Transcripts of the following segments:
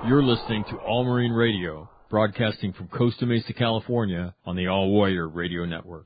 You're listening to All Marine Radio, broadcasting from Costa Mesa, California, on the All Warrior Radio Network.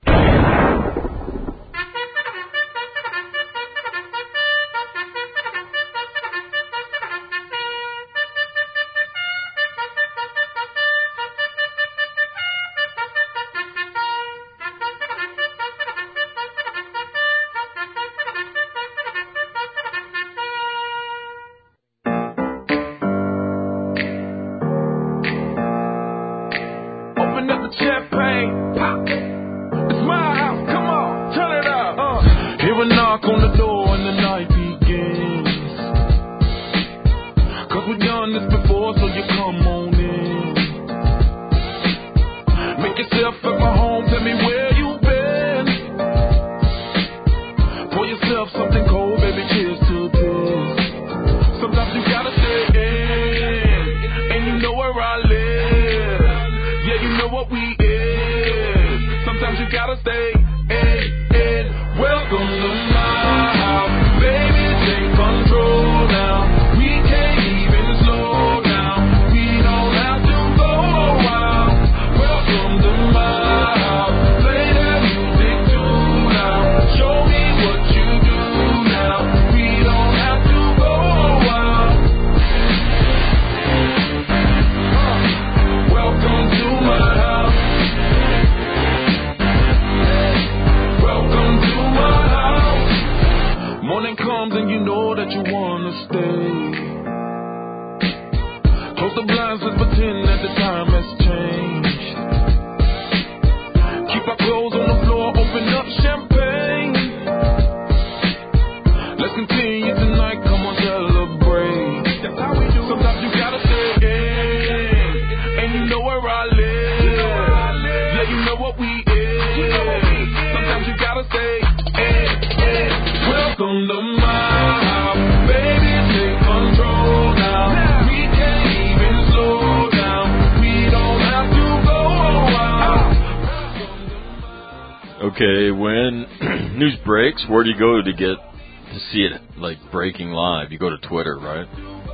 Okay, when news breaks, where do you go to see it, like, breaking live? You go to Twitter, right?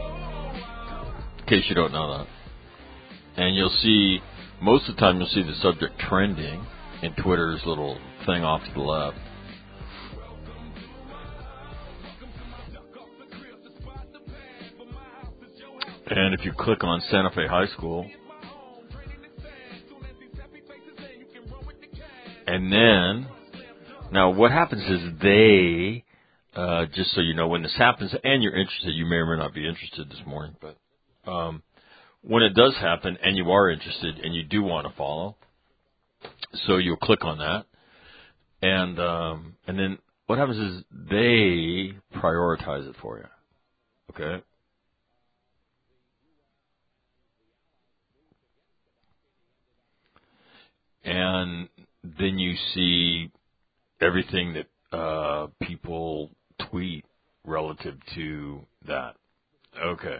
In case you don't know that. And you'll see, most of the time you'll see the subject trending in Twitter's little thing off to the left. And if you click on Santa Fe High School, and then, now what happens is they, just so you know, when this happens, and you're interested, you may or may not be interested this morning, but when it does happen, and you are interested, and you do want to follow, so you'll click on that, and then what happens is they prioritize it for you, okay? And then you see everything that people tweet relative to that. Okay.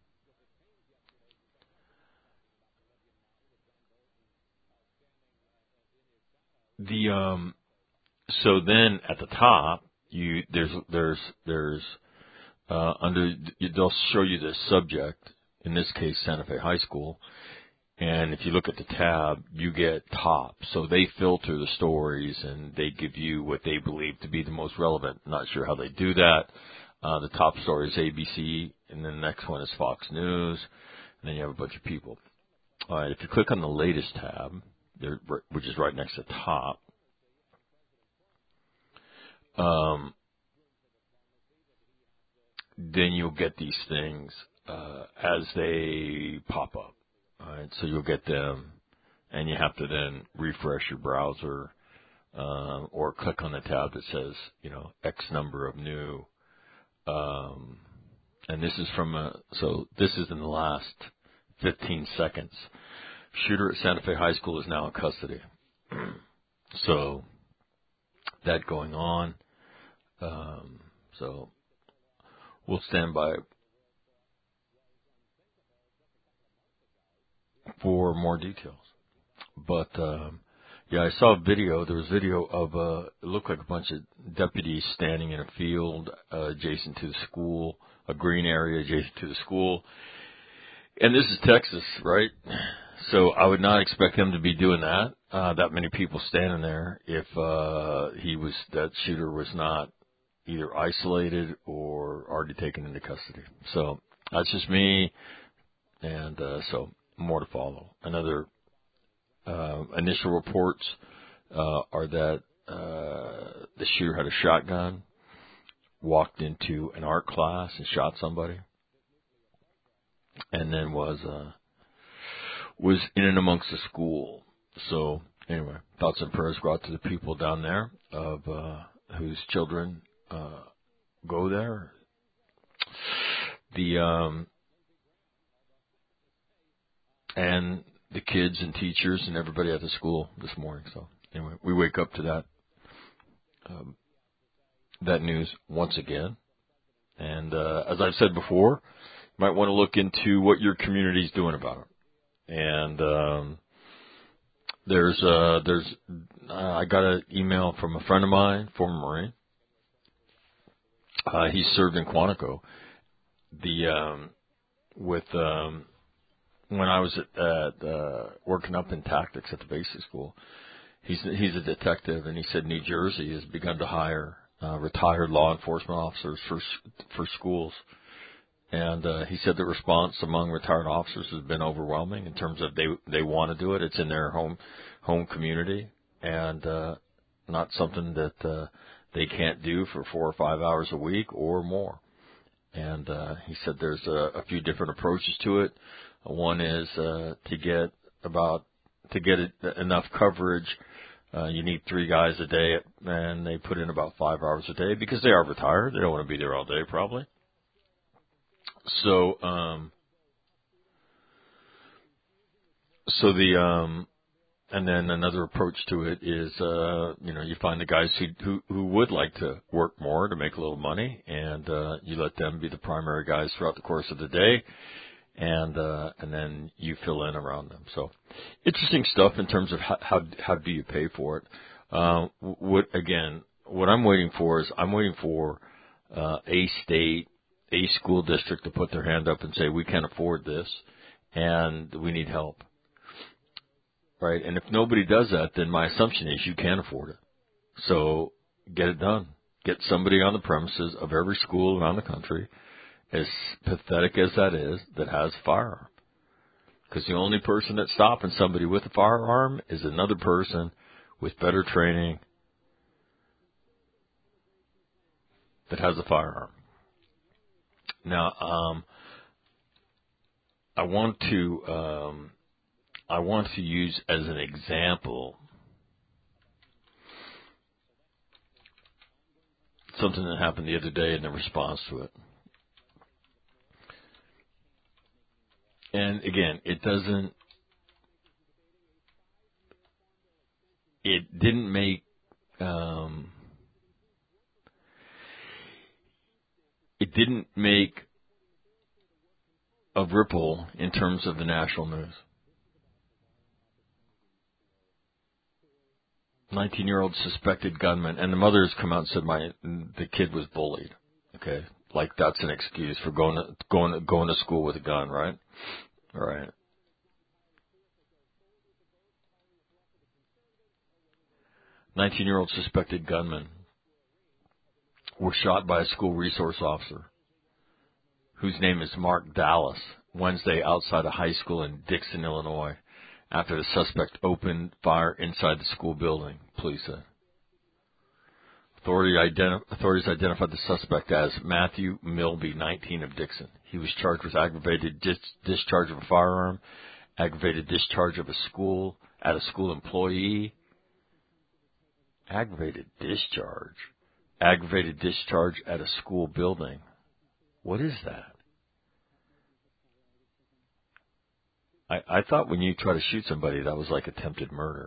So then at the top, there's under, they'll show you the subject, in this case Santa Fe High School. And if you look at the tab, you get top. So they filter the stories and they give you what they believe to be the most relevant. Not sure how they do that. The top story is ABC, and then the next one is Fox News, and then you have a bunch of people. All right, if you click on the latest tab, which is right next to top, then you'll get these things as they pop up. All right, so you'll get them, and you have to then refresh your browser or click on the tab that says, X number of new. And this is so this is in the last 15 seconds. Shooter at Santa Fe High School is now in custody. So that going on. So we'll stand by for more details. But, I saw a video. There was video of, it looked like a bunch of deputies standing in a field adjacent to the school, a green area adjacent to the school. And this is Texas, right? So I would not expect him to be doing that. That many people standing there if that shooter was not either isolated or already taken into custody. So that's just me, and so more to follow. Another initial reports are that the shooter had a shotgun, walked into an art class and shot somebody, and then was in and amongst the school. So anyway, thoughts and prayers go out to the people down there of whose children go there. And the kids and teachers and everybody at the school this morning. So anyway, we wake up to that news once again. And as I've said before, you might want to look into what your community is doing about it. And I got an email from a friend of mine, former Marine. He served in Quantico. When I was at working up in tactics at the basic school, he's a detective, and he said New Jersey has begun to hire retired law enforcement officers for schools. And he said the response among retired officers has been overwhelming in terms of they want to do it. It's in their home community, and not something that they can't do for 4 or 5 hours a week or more. And he said there's a few different approaches to it. One is to get enough coverage. You need 3 guys a day, and they put in about 5 hours a day because they are retired. They don't want to be there all day, probably. So, and then another approach to it is, you find the guys who would like to work more to make a little money, and you let them be the primary guys throughout the course of the day, and then you fill in around them. So, interesting stuff in terms of how do you pay for it. What I'm waiting for is a school district to put their hand up and say, we can't afford this and we need help. Right? And if nobody does that, then my assumption is you can't afford it. So get it done. Get somebody on the premises of every school around the country, as pathetic as that is, that has a firearm. Because the only person that's stopping somebody with a firearm is another person with better training that has a firearm. Now, I want to use as an example something that happened the other day in the response to it. And again, it didn't make a ripple in terms of the national news. 19-year-old suspected gunman, and the mother has come out and said the kid was bullied. Okay, like that's an excuse for going to school with a gun, right? All right. "19-year-old suspected gunman was shot by a school resource officer, whose name is Mark Dallas, Wednesday outside a high school in Dixon, Illinois, after the suspect opened fire inside the school building," police said. Authorities identified the suspect as Matthew Milby, 19, of Dixon. He was charged with aggravated discharge of a firearm, aggravated discharge at a school employee, aggravated discharge at a school building. What is that? I thought when you try to shoot somebody, that was like attempted murder.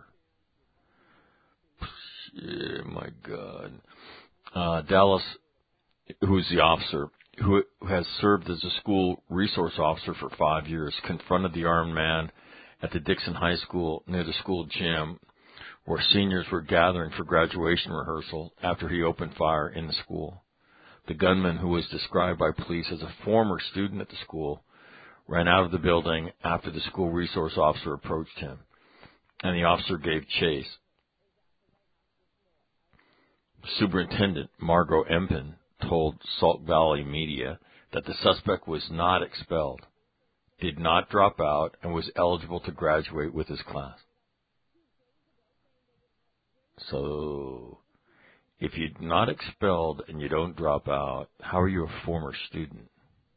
Yeah, my God. Dallas, who is the officer, who has served as a school resource officer for 5 years, confronted the armed man at the Dixon High School near the school gym, where seniors were gathering for graduation rehearsal after he opened fire in the school. The gunman, who was described by police as a former student at the school, ran out of the building after the school resource officer approached him, and the officer gave chase. Superintendent Margot Empin told Sauk Valley Media that the suspect was not expelled, did not drop out, and was eligible to graduate with his class. So, if you're not expelled and you don't drop out, how are you a former student?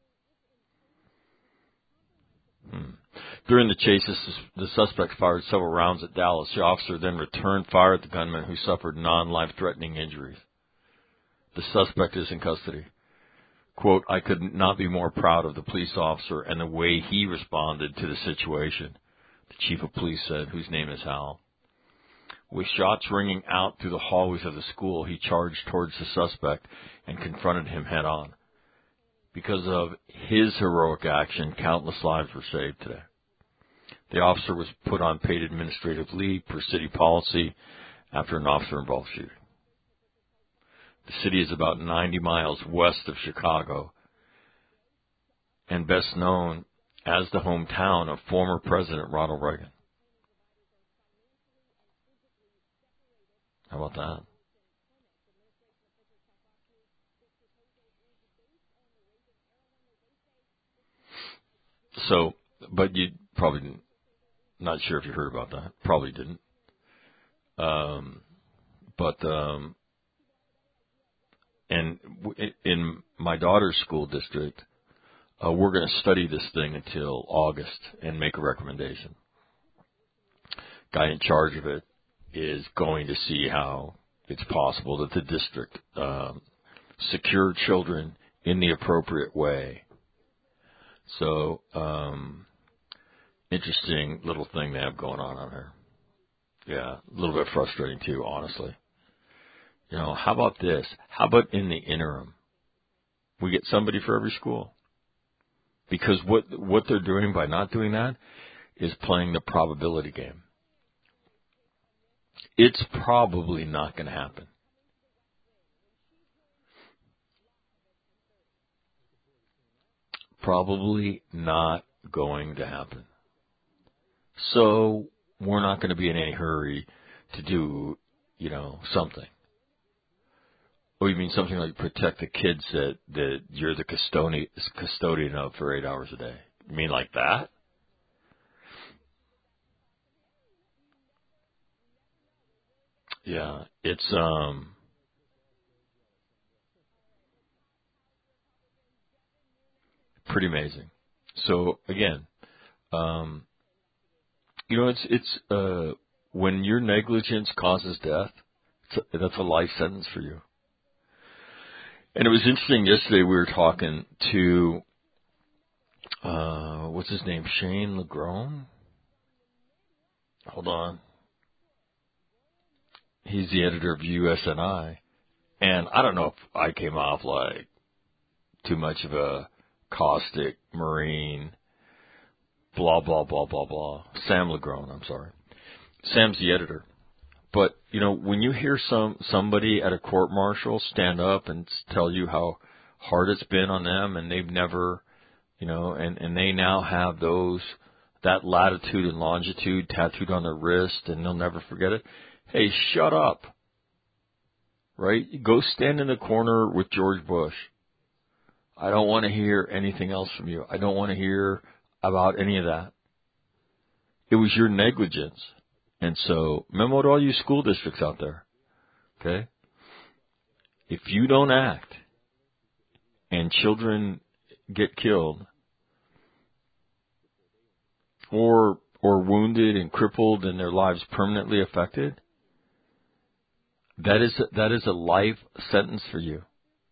During the chase, the suspect fired several rounds at Dallas. The officer then returned fire at the gunman, who suffered non-life-threatening injuries. The suspect is in custody. Quote, "I could not be more proud of the police officer and the way he responded to the situation," the chief of police said, whose name is Hal. With shots ringing out through the hallways of the school, he charged towards the suspect and confronted him head-on. Because of his heroic action, countless lives were saved today. The officer was put on paid administrative leave per city policy after an officer-involved shooting. The city is about 90 miles west of Chicago and best known as the hometown of former President Ronald Reagan. How about that? So, but you probably didn't, not sure if you heard about that. Probably didn't. And in my daughter's school district, we're going to study this thing until August and make a recommendation. Guy in charge of it is going to see how it's possible that the district secure children in the appropriate way. So, interesting little thing they have going on here. Yeah, a little bit frustrating too, honestly. You know, how about this? How about in the interim, we get somebody for every school? Because what they're doing by not doing that is playing the probability game. It's probably not going to happen. Probably not going to happen. So we're not going to be in any hurry to do, something. Oh, you mean something like protect the kids that you're the custodian of for 8 hours a day? You mean like that? Yeah, it's pretty amazing. So again, it's when your negligence causes death, that's a life sentence for you. And it was interesting, yesterday we were talking to, what's his name, Shane Legrone? Hold on. He's the editor of USNI. And I don't know if I came off like too much of a caustic Marine, blah, blah, blah, blah, blah. Sam Legrone, I'm sorry. Sam's the editor. But, when you hear somebody at a court-martial stand up and tell you how hard it's been on them and they've never, and they now have that latitude and longitude tattooed on their wrist and they'll never forget it. Hey, shut up. Right? Go stand in the corner with George Bush. I don't want to hear anything else from you. I don't want to hear about any of that. It was your negligence. And so, memo to all you school districts out there, okay? If you don't act and children get killed or wounded and crippled and their lives permanently affected, that is a life sentence for you.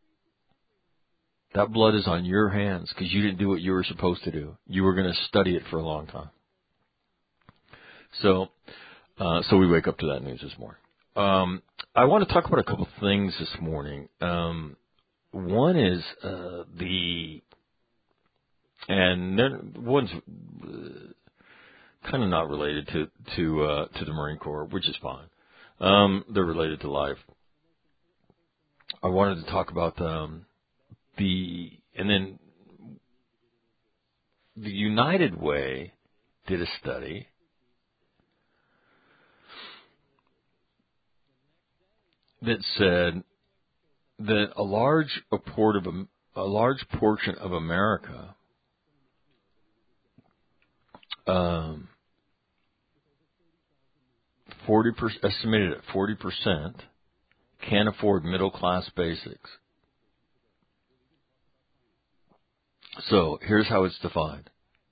That blood is on your hands because you didn't do what you were supposed to do. You were going to study it for a long time. So we wake up to that news this morning. I want to talk about a couple of things this morning. One is one's kind of not related to the Marine Corps, which is fine. They're related to life. I wanted to talk about and then the United Way did a study that said that a large portion of America, 40%, estimated at 40%, can't afford middle class basics. So here's how it's defined,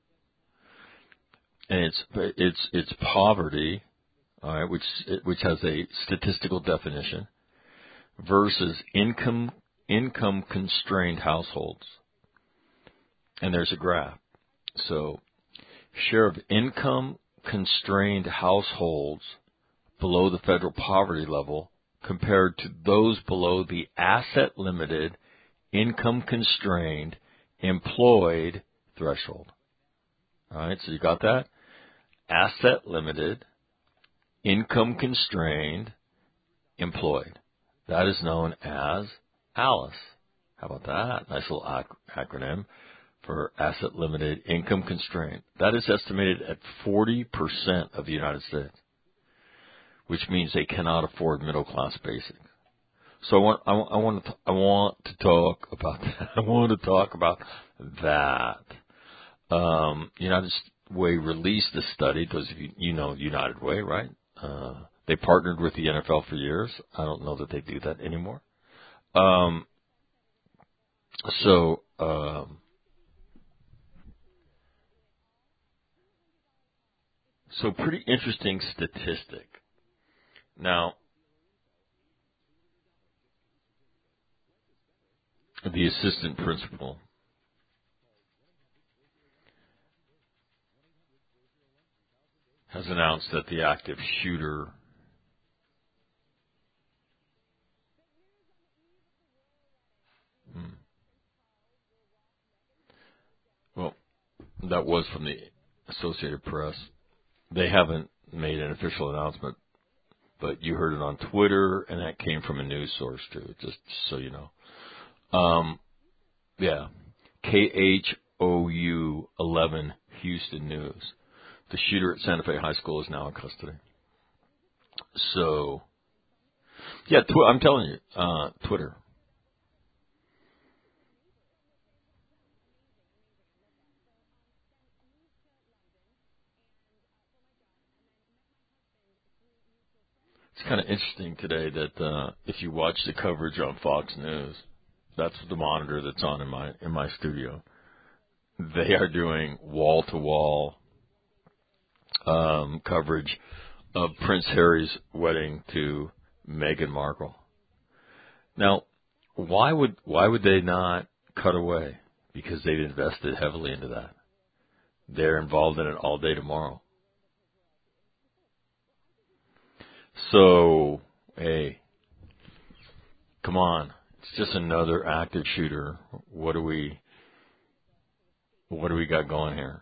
and it's poverty, all right, which has a statistical definition, versus income constrained households, and there's a graph. So share of income constrained households below the federal poverty level compared to those below the asset limited, income constrained, employed threshold. All right, so you got that? Asset limited, income constrained, employed. That is known as ALICE. How about that? Nice little acronym for asset limited, income constrained. That is estimated at 40% of the United States, which means they cannot afford middle class basics. So I want to talk about that. I want to talk about that. United Way released a study. Those of you know United Way, right? They partnered with the NFL for years. I don't know that they do that anymore. So pretty interesting statistic. Now, the assistant principal has announced that the active shooter well, that was from the Associated Press. They haven't made an official announcement, but you heard it on Twitter, and that came from a news source too, just so you know. Yeah, KHOU 11 Houston News. The shooter at Santa Fe High School is now in custody. So, yeah, I'm telling you, Twitter. It's kind of interesting today that if you watch the coverage on Fox News, that's the monitor that's on in my studio. They are doing wall-to-wall coverage of Prince Harry's wedding to Meghan Markle. Now, why would they not cut away? Because they've invested heavily into that. They're involved in it all day tomorrow. So, hey, come on. It's just another active shooter. What do we got going here?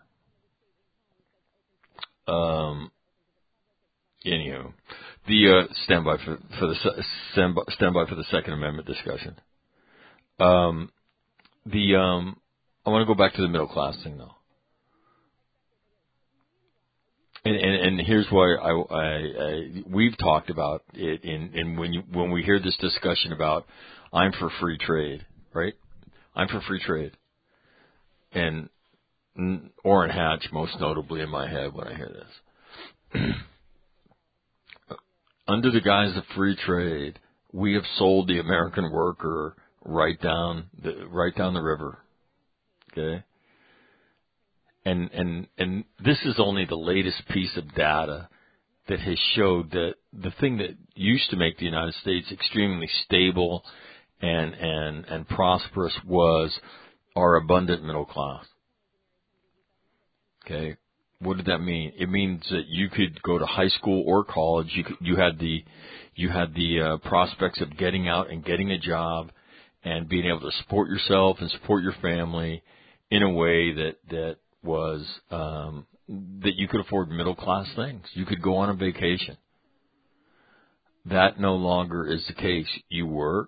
Anywho, the standby for the Second Amendment discussion. I want to go back to the middle class thing though, and here's why we've talked about it in when we hear this discussion about I'm for free trade, right? I'm for free trade, and Orrin Hatch most notably in my head when I hear this. Under the guise of free trade, we have sold the American worker right down the river. Okay? And this is only the latest piece of data that has showed that the thing that used to make the United States extremely stable and prosperous was our abundant middle class. Okay? What did that mean? It means that you could go to high school or college. You had the prospects of getting out and getting a job and being able to support yourself and support your family in a way that was that you could afford middle class things. You could go on a vacation. That no longer is the case. You work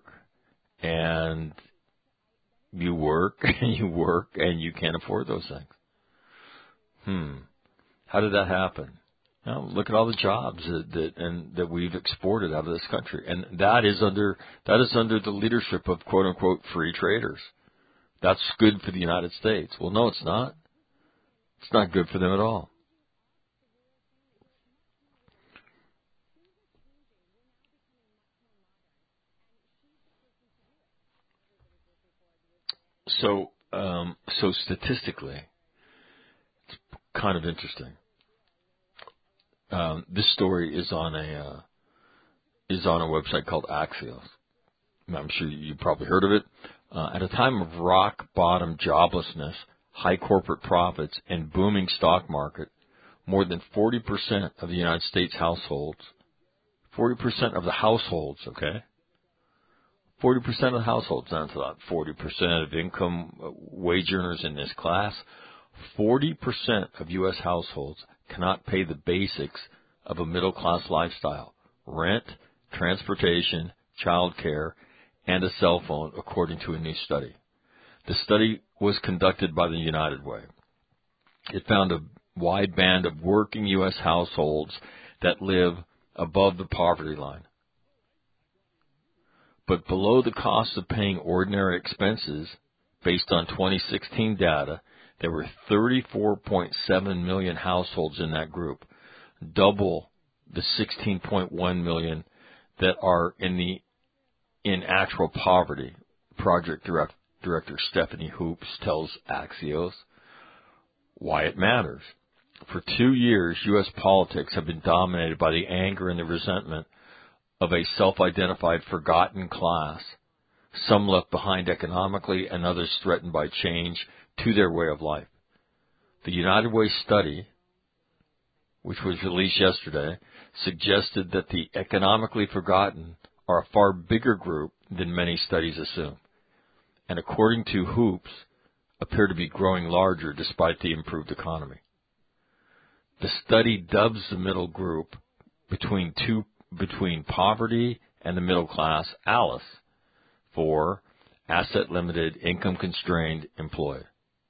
and you work and you work and you can't afford those things. How did that happen? Now, look at all the jobs that we've exported out of this country, and that is under the leadership of quote unquote free traders. That's good for the United States. Well, no, it's not. It's not good for them at all. So statistically, it's kind of interesting. This story is on a website called Axios. I'm sure you probably heard of it. At a time of rock bottom joblessness, high corporate profits, and booming stock market, more than 40% of the United States households, 40% of the households, okay? 40% of the households, that's about 40% of income wage earners in this class. 40% of U.S. households cannot pay the basics of a middle-class lifestyle: rent, transportation, child care, and a cell phone, according to a new study. The study was conducted by the United Way. It found a wide band of working U.S. households that live above the poverty line. But below the cost of paying ordinary expenses, based on 2016 data, there were 34.7 million households in that group, double the 16.1 million that are in actual poverty. Project Director Stephanie Hoops tells Axios why it matters. For 2 years, U.S. politics have been dominated by the anger and the resentment of a self-identified forgotten class, some left behind economically and others threatened by change to their way of life. The United Way study, which was released yesterday, suggested that the economically forgotten are a far bigger group than many studies assume, and according to Hoops, appear to be growing larger despite the improved economy. The study dubs the middle group between poverty and the middle class ALICE, for asset-limited, income-constrained, employed.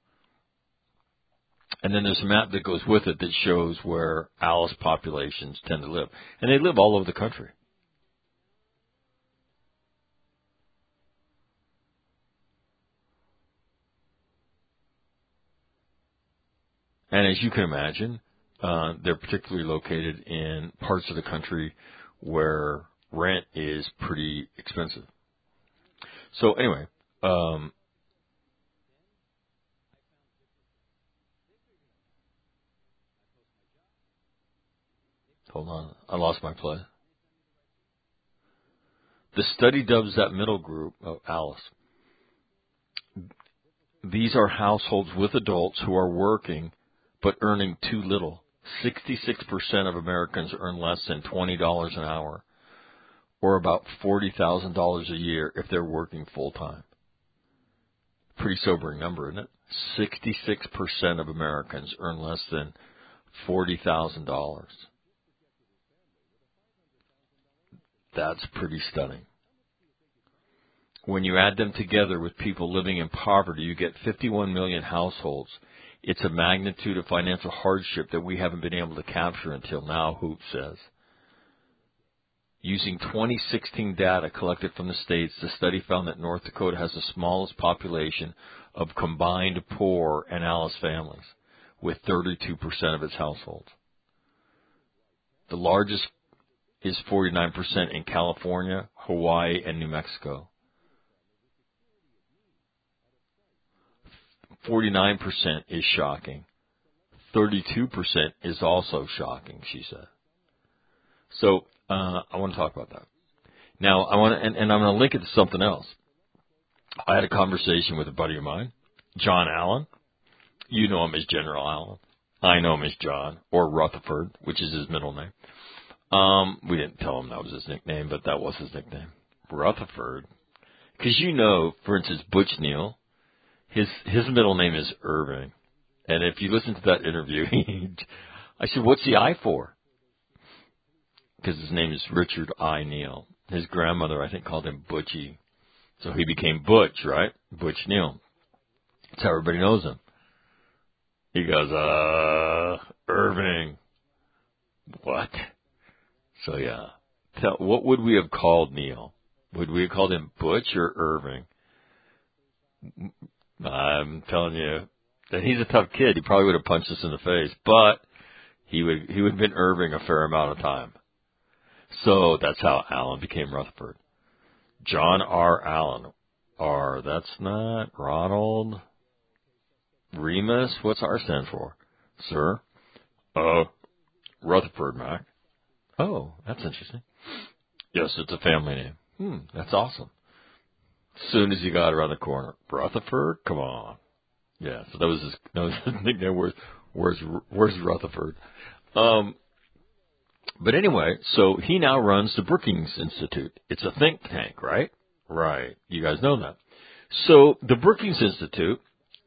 And then there's a map that goes with it that shows where ALICE populations tend to live. And they live all over the country. And as you can imagine, they're particularly located in parts of the country where rent is pretty expensive. So anyway, hold on, I lost my place. The study dubs that middle group of ALICE. These are households with adults who are working but earning too little. 66% of Americans earn less than $20 an hour, or about $40,000 a year if they're working full-time. Pretty sobering number, isn't it? 66% of Americans earn less than $40,000. That's pretty stunning. When you add them together with people living in poverty, you get 51 million households. It's a magnitude of financial hardship that we haven't been able to capture until now, Hoop says. Using 2016 data collected from the states, the study found that North Dakota has the smallest population of combined poor and ALICE families, with 32% of its households. The largest is 49% in California, Hawaii, and New Mexico. 49% is shocking. 32% is also shocking, she said. So I want to talk about that. Now, I want to, and I'm going to link it to something else. I had a conversation with a buddy of mine, John Allen. You know him as General Allen. I know him as John, or Rutherford, which is his middle name. We didn't tell him that was his nickname, but that was his nickname. Rutherford. Because you know, for instance, Butch Neal, his middle name is Irving. And if you listen to that interview, I said, what's the I for? Because his name is Richard I. Neal. His grandmother, I think, called him Butchie. So he became Butch, right? Butch Neal. That's how everybody knows him. He goes, Irving. What? So yeah. What would we have called Neil? Would we have called him Butch or Irving? I'm telling you that he's a tough kid. He probably would have punched us in the face, but he would have been Irving a fair amount of time. So that's how Allen became Rutherford. John R. Allen. That's not Ronald Remus. What's R stand for? Sir? Rutherford, Mac. Oh, that's interesting. Yes, it's a family name. That's awesome. As soon as he got around the corner, Rutherford, come on. Yeah, so that was his nickname. Where's Rutherford? But anyway, so he now runs the Brookings Institute. It's a think tank, right? Right. You guys know that. So the Brookings Institute.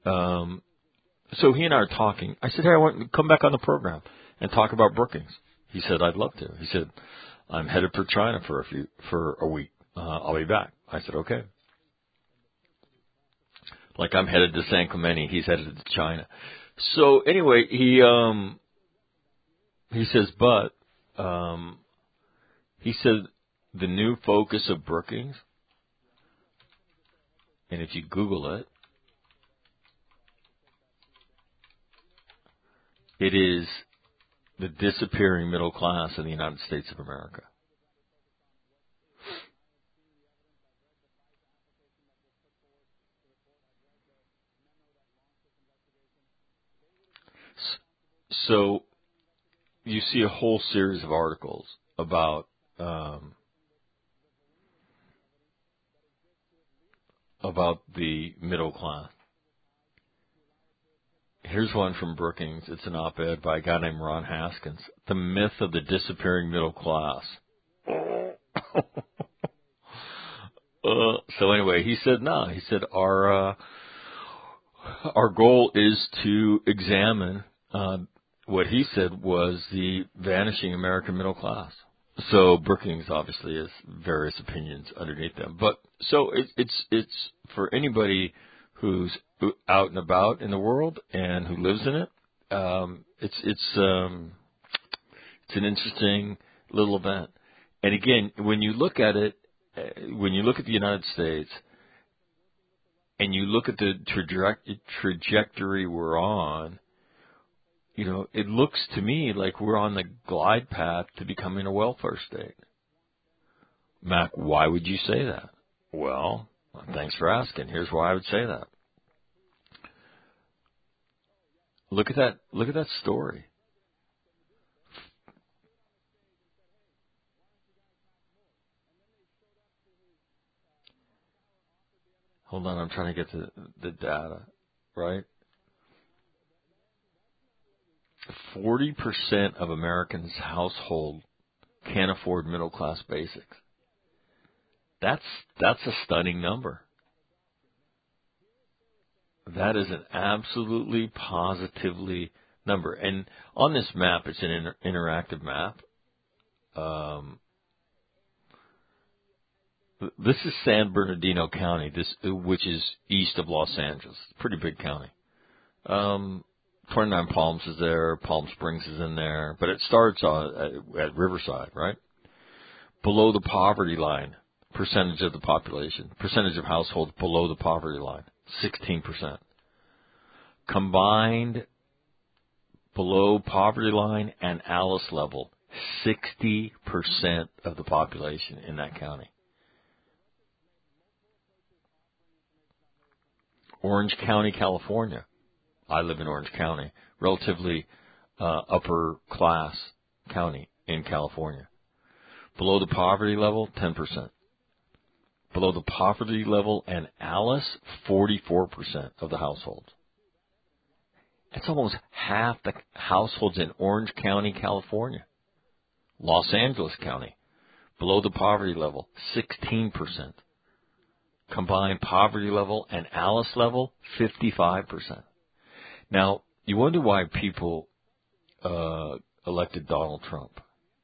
So he and I are talking. I said, hey, I want to come back on the program and talk about Brookings. He said, I'd love to. He said, I'm headed for China for a week. I'll be back. I said, okay. Like I'm headed to San Clemente, he's headed to China. So anyway, he says, but he said the new focus of Brookings, and if you Google it, it is the disappearing middle class in the United States of America. So you see a whole series of articles about the middle class. Here's one from Brookings. It's an op-ed by a guy named Ron Haskins. The myth of the disappearing middle class. So anyway, he said, no. He said, our goal is to examine what he said was the vanishing American middle class. So Brookings obviously has various opinions underneath them. But so it's for anybody who's out and about in the world and who lives in it. It's an interesting little event. And again, when you look at it, when you look at the United States and you look at the trajectory we're on, you know, it looks to me like we're on the glide path to becoming a welfare state. Mac, why would you say that? Well, thanks for asking. Here's why I would say that. Look at that story. Hold on, I'm trying to get the data, right? 40% of Americans' household can't afford middle class basics. That's a stunning number. That is an absolutely positively number. And on this map, it's an interactive map. This is San Bernardino County, which is east of Los Angeles. Pretty big county. 29 Palms is there. Palm Springs is in there. But it starts at Riverside, right? Below the poverty line, percentage of the population, percentage of households below the poverty line, 16%. Combined below poverty line and Alice level, 60% of the population in that county. Orange County, California. I live in Orange County, relatively upper class county in California. Below the poverty level, 10%. Below the poverty level and Alice, 44% of the households. That's almost half the households in Orange County, California. Los Angeles County, below the poverty level, 16%. Combined poverty level and Alice level, 55%. Now, you wonder why people elected Donald Trump.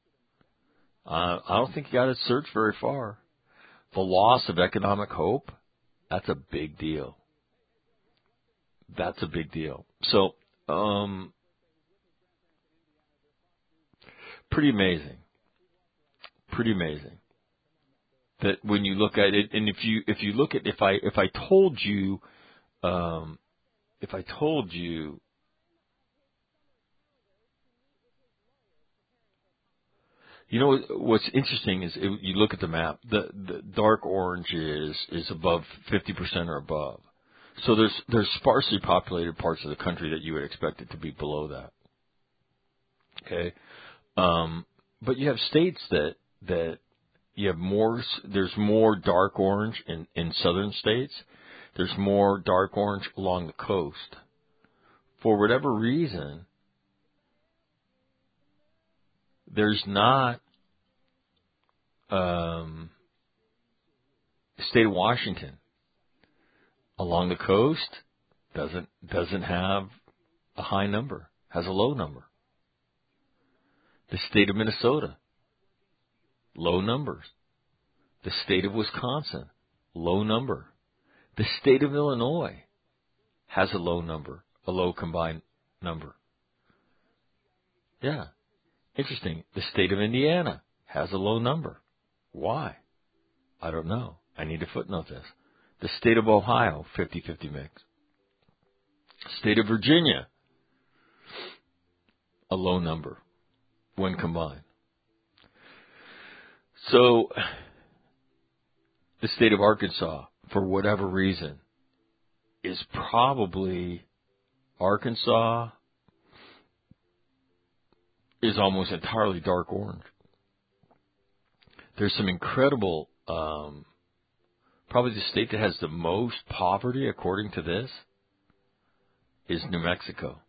I don't think you got to search very far. The loss of economic hope, that's a big deal. That's a big deal. So Pretty amazing. Pretty amazing. That when you look at it, and if you look at, if I told you, you know what's interesting is you look at the map. The dark orange is above 50% or above. So there's sparsely populated parts of the country that you would expect it to be below that. Okay, but you have states that you have more. There's more dark orange in southern states. There's more dark orange along the coast. For whatever reason, there's not the state of Washington along the coast doesn't have a high number, has a low number. The state of Minnesota, low numbers. The state of Wisconsin, low number. The state of Illinois has a low number, a low combined number. Yeah. Interesting. The state of Indiana has a low number. Why? I don't know. I need to footnote this. The state of Ohio, 50-50 mix. State of Virginia, a low number when combined. So, the state of Arkansas, for whatever reason, is probably Arkansas is almost entirely dark orange. There's some incredible, probably the state that has the most poverty, according to this, is New Mexico.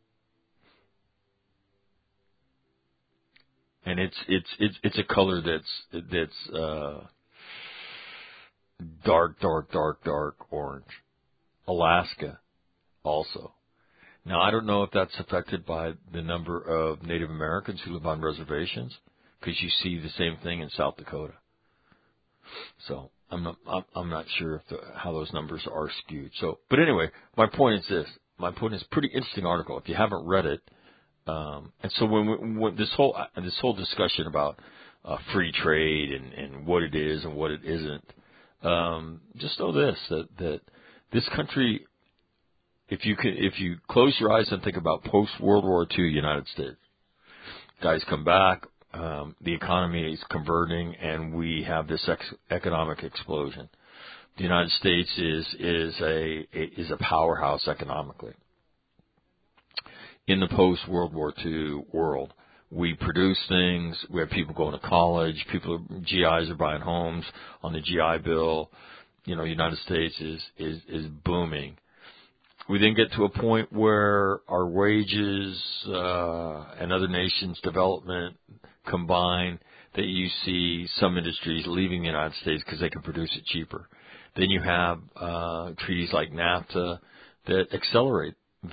And it's a color that's dark orange. Alaska also. Now, I don't know if that's affected by the number of Native Americans who live on reservations, because you see the same thing in South Dakota. So I'm not sure if how those numbers are skewed. So, but anyway, my point is this. My point is pretty interesting article. If you haven't read it, and so when this whole discussion about free trade and what it is and what it isn't, just know this, that this country, if you close your eyes and think about post World War II United States, guys come back, the economy is converting, and we have this economic explosion. The United States is a powerhouse economically. In the post World War II world, we produce things. We have people going to college. GIs are buying homes on the GI Bill. You know, United States is booming. We then get to a point where our wages and other nations' development combine, that you see some industries leaving the United States because they can produce it cheaper. Then you have treaties like NAFTA that accelerate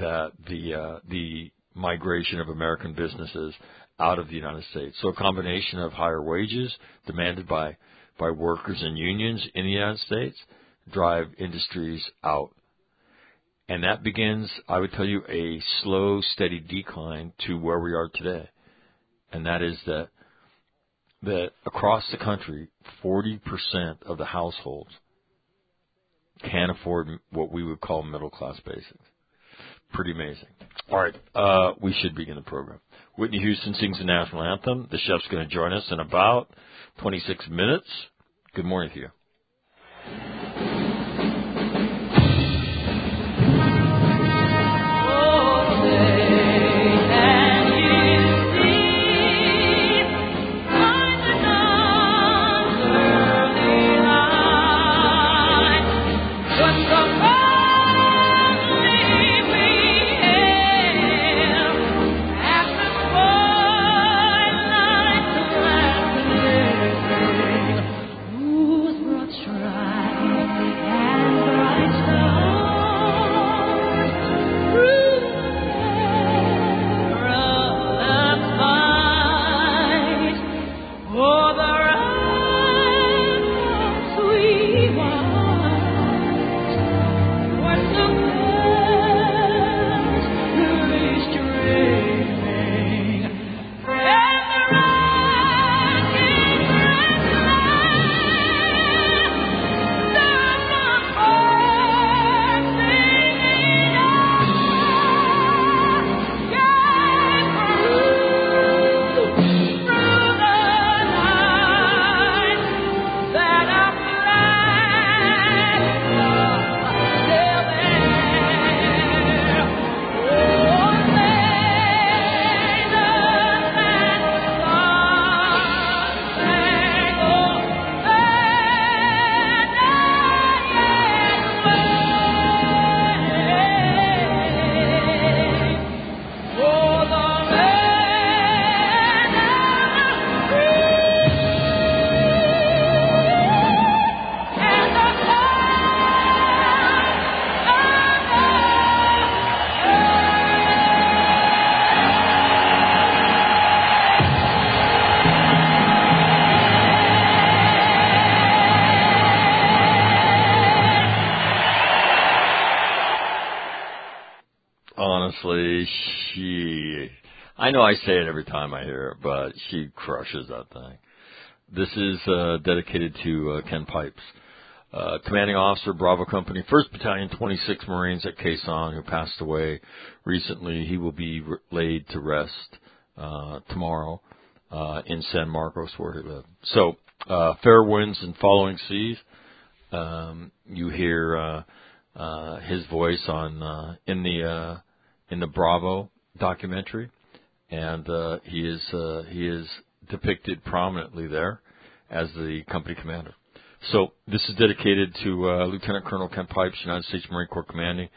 the migration of American businesses out of the United States. So a combination of higher wages demanded by workers and unions in the United States drive industries out. And that begins, I would tell you, a slow, steady decline to where we are today. And that is that across the country, 40% of the households can't afford what we would call middle-class basics. Pretty amazing. All right, we should begin the program. Whitney Houston sings the national anthem. The chef's going to join us in about 26 minutes. Good morning to you. Whose broad stripes honestly, I know I say it every time I hear it, but she crushes that thing. This is dedicated to Ken Pipes, commanding officer, Bravo Company, 1st Battalion, 26 Marines at Khe Sanh, who passed away recently. He will be laid to rest tomorrow in San Marcos, where he lived. So, fair winds and following seas. You hear his voice on in the Bravo documentary, and he is depicted prominently there as the company commander. So this is dedicated to Lieutenant Colonel Ken Pipes, United States Marine Corps commanding,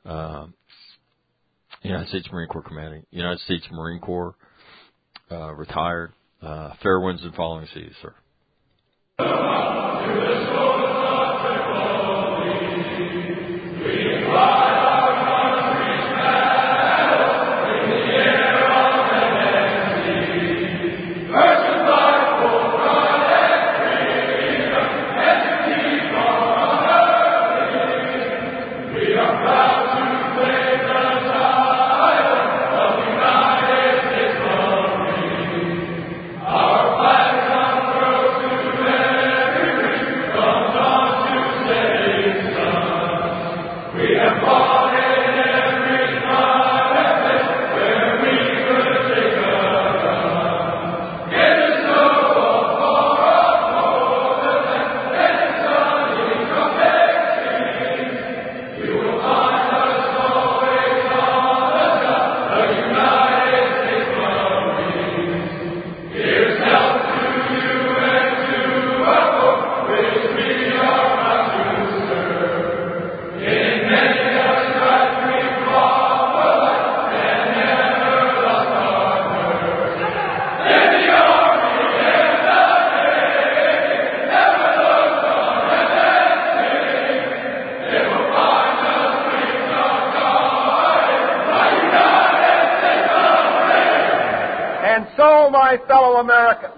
United States Marine Corps, retired. Fair winds and following seas, sir. My fellow Americans,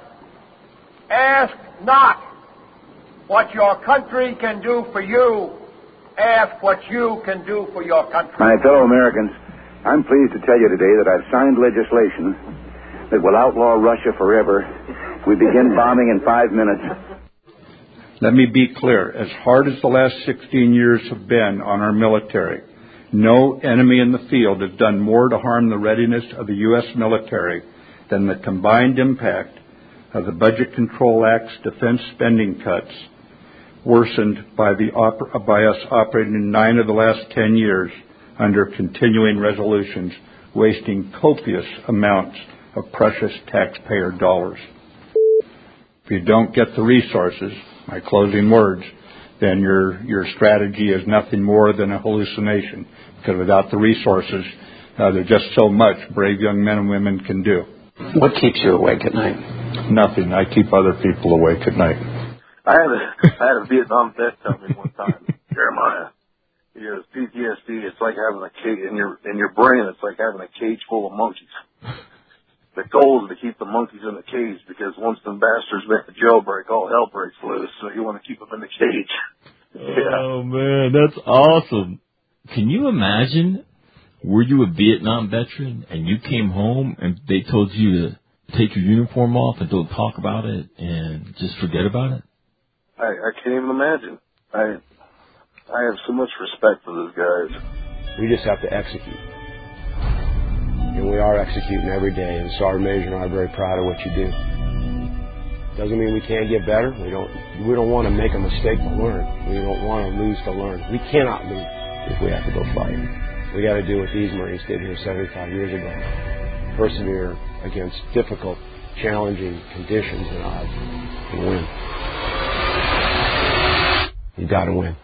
ask not what your country can do for you, ask what you can do for your country. My fellow Americans, I'm pleased to tell you today that I've signed legislation that will outlaw Russia forever. We begin bombing in 5 minutes. Let me be clear. As hard as the last 16 years have been on our military, no enemy in the field has done more to harm the readiness of the U.S. military than the combined impact of the Budget Control Act's defense spending cuts, worsened by us operating in 9 of the last 10 years under continuing resolutions, wasting copious amounts of precious taxpayer dollars. If you don't get the resources, my closing words, then your strategy is nothing more than a hallucination, because without the resources, there's just so much brave young men and women can do. What keeps you awake at night? Nothing. I keep other people awake at night. I had a Vietnam vet tell me one time, Jeremiah, he goes, PTSD, it's like having a cage in your brain. It's like having a cage full of monkeys. The goal is to keep the monkeys in the cage, because once the bastards make the jailbreak, all hell breaks loose. So you want to keep them in the cage. Oh man, that's awesome. Can you imagine? Were you a Vietnam veteran and you came home and they told you to take your uniform off and don't talk about it and just forget about it? I can't even imagine. I have so much respect for those guys. We just have to execute. And we are executing every day. And Sergeant Major and I are very proud of what you do. Doesn't mean we can't get better. We don't want to make a mistake to learn. We don't want to lose to learn. We cannot lose if we have to go fight. We got to do what these Marines did here 75 years ago. Persevere against difficult, challenging conditions and odds and win. You got to win.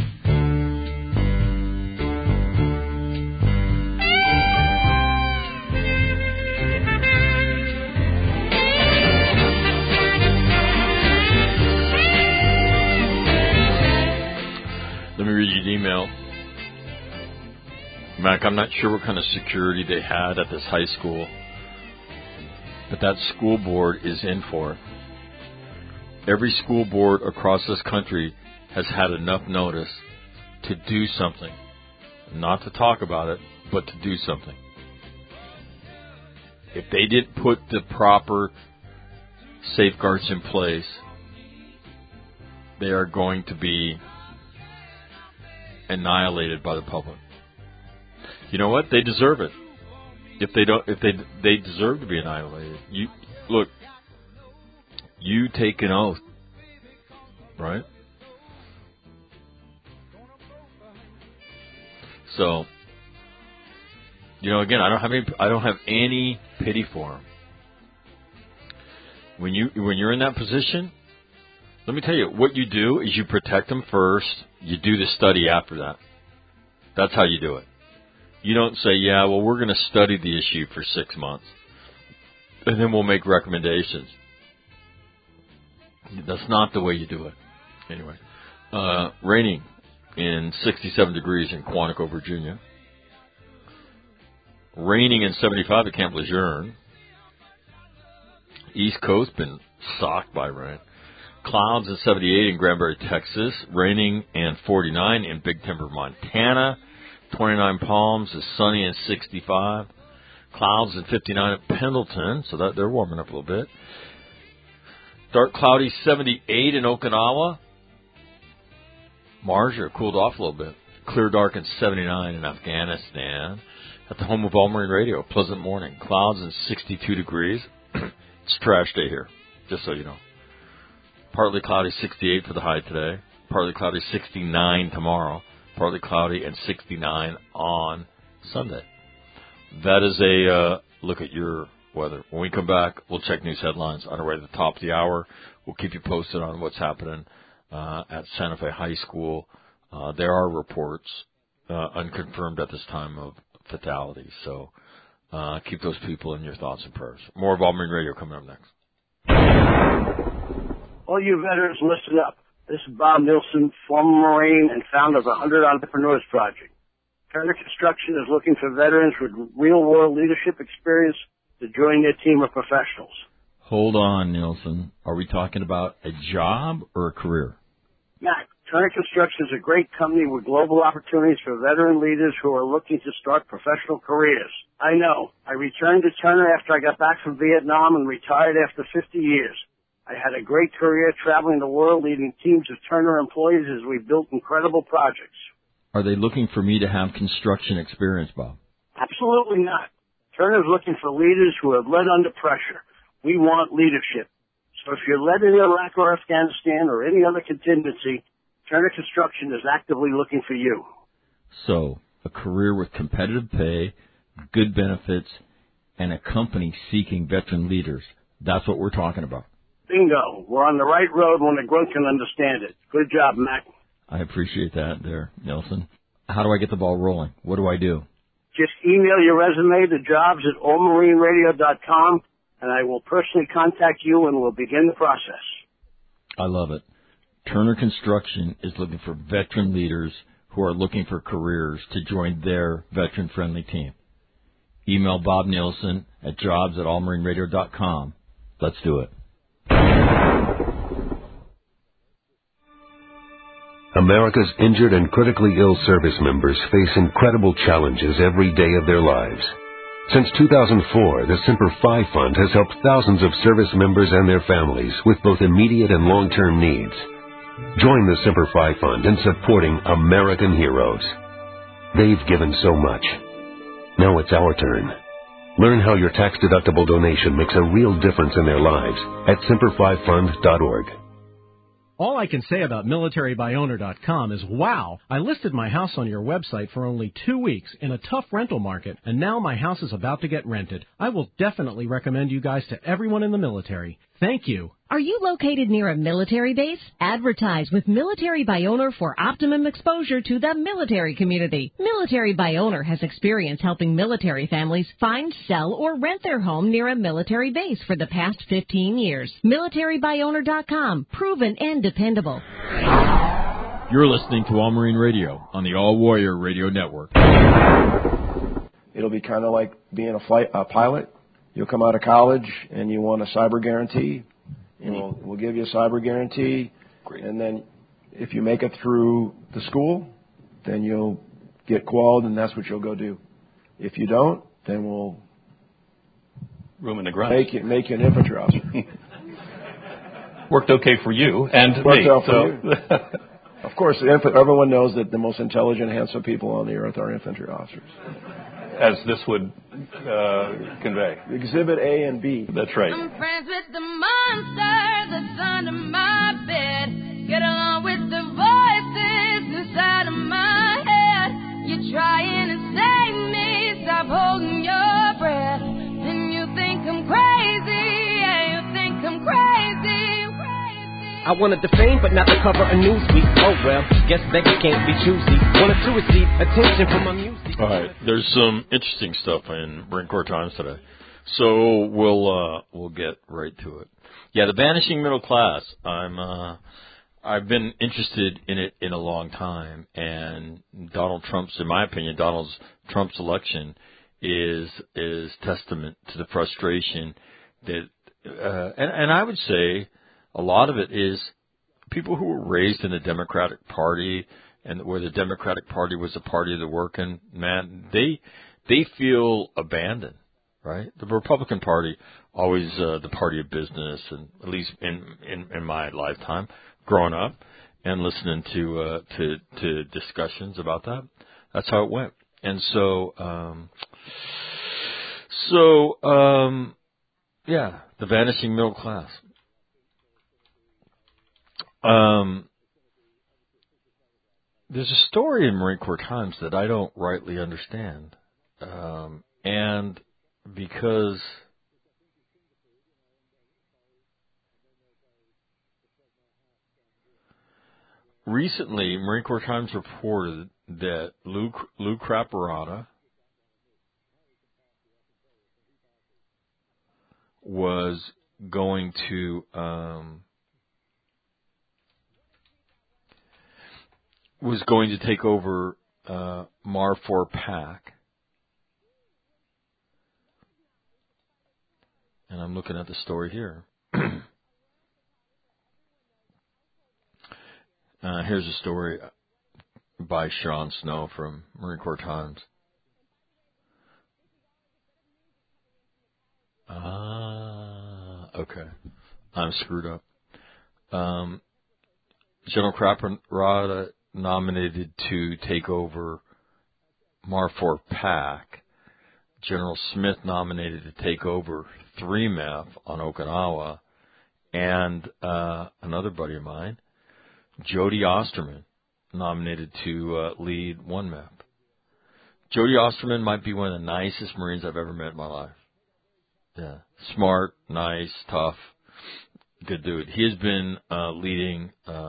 Let me read you an email. Mac, I'm not sure what kind of security they had at this high school, but that school board is in for it. Every school board across this country has had enough notice to do something, not to talk about it, but to do something. If they didn't put the proper safeguards in place, they are going to be annihilated by the public. You know what? They deserve it. If they deserve to be annihilated. You take an oath, right? So, again, I don't have any pity for them. When you're in that position, let me tell you, what you do is you protect them first. You do the study after that. That's how you do it. You don't say, we're going to study the issue for 6 months, and then we'll make recommendations. That's not the way you do it. Anyway, raining in 67 degrees in Quantico, Virginia. Raining in 75 at Camp Lejeune. East Coast been socked by rain. Clouds at 78 in Granbury, Texas. Raining and 49 in Big Timber, Montana. 29 Palms is sunny and 65. Clouds and 59 at Pendleton, so that they're warming up a little bit. Dark cloudy 78 in Okinawa. Marja cooled off a little bit. Clear dark and 79 in Afghanistan. At the home of All Marine Radio, pleasant morning. Clouds and 62 degrees. It's trash day here, just so you know. Partly cloudy 68 for the high today. Partly cloudy 69 tomorrow. Partly cloudy and 69 on Sunday. That is a look at your weather. When we come back, we'll check news headlines on our way to the top of the hour. We'll keep you posted on what's happening at Santa Fe High School. There are reports, unconfirmed at this time, of fatalities. So keep those people in your thoughts and prayers. More of All Marine Radio coming up next. All you veterans, listen up. This is Bob Nilsson, former Marine and founder of the 100 Entrepreneurs Project. Turner Construction is looking for veterans with real-world leadership experience to join their team of professionals. Hold on, Nilsson. Are we talking about a job or a career? Matt, Turner Construction is a great company with global opportunities for veteran leaders who are looking to start professional careers. I know. I returned to Turner after I got back from Vietnam and retired after 50 years. I had a great career traveling the world leading teams of Turner employees as we built incredible projects. Are they looking for me to have construction experience, Bob? Absolutely not. Turner's looking for leaders who have led under pressure. We want leadership. So if you're led in Iraq or Afghanistan or any other contingency, Turner Construction is actively looking for you. So, a career with competitive pay, good benefits, and a company seeking veteran leaders. That's what we're talking about. Bingo. We're on the right road when the grunt can understand it. Good job, Mac. I appreciate that there, Nelson. How do I get the ball rolling? What do I do? Just email your resume to jobs@allmarineradio.com, and I will personally contact you and we'll begin the process. I love it. Turner Construction is looking for veteran leaders who are looking for careers to join their veteran-friendly team. Email Bob Nielsen at jobs@allmarineradio.com. Let's do it. America's injured and critically ill service members face incredible challenges every day of their lives. Since 2004, the Semper Fi Fund has helped thousands of service members and their families with both immediate and long-term needs. Join the Semper Fi Fund in supporting American heroes. They've given so much. Now it's our turn. Learn how your tax-deductible donation makes a real difference in their lives at SemperFiFund.org. All I can say about MilitaryByOwner.com is, wow, I listed my house on your website for only 2 weeks in a tough rental market, and now my house is about to get rented. I will definitely recommend you guys to everyone in the military. Thank you. Are you located near a military base? Advertise with Military by Owner for optimum exposure to the military community. Military by Owner has experience helping military families find, sell, or rent their home near a military base for the past 15 years. MilitaryByOwner.com. Proven and dependable. You're listening to All Marine Radio on the All Warrior Radio Network. It'll be kind of like being a pilot. You'll come out of college and you want a cyber guarantee, and we'll give you a cyber guarantee. Great. And then if you make it through the school, then you'll get qualified, and that's what you'll go do. If you don't, then we'll room in the ground. Make you an infantry officer. Worked okay for you and Worked me. out for you. Of course, everyone knows that the most intelligent, handsome people on the earth are infantry officers. As this would convey. Exhibit A and B. That's right. I'm friends with the monster that's under my bed. Get along with the voices inside of my head. You're trying to save me, stop holding your breath. And you think I'm crazy, yeah, you think I'm crazy. I wanted the fame, but not the cover of Newsweek. Oh well, guess beggars can't be choosy. Wanted to receive attention from my music. All right, there's some interesting stuff in Marine Corps Times today, so we'll get right to it. Yeah, the vanishing middle class. I've been interested in it in a long time, and Donald Trump's election is testament to the frustration that, and I would say. A lot of it is people who were raised in the Democratic Party and where the Democratic Party was a party of the working man, they feel abandoned, right? The Republican Party, always the party of business, and at least in my lifetime, growing up and listening to discussions about that, that's how it went. And yeah, the vanishing middle class. There's a story in Marine Corps Times that I don't rightly understand. And because recently Marine Corps Times reported that Lou Craparata was going to take over Marfor PAC. And I'm looking at the story here. Here's a story by Sean Snow from Marine Corps Times. Okay. I'm screwed up. General Craparata nominated to take over Marfor PAC. General Smith nominated to take over 3MEF on Okinawa. And another buddy of mine, Jody Osterman, nominated to lead 1MEF. Jody Osterman might be one of the nicest Marines I've ever met in my life. Yeah, smart, nice, tough, good dude. He has been leading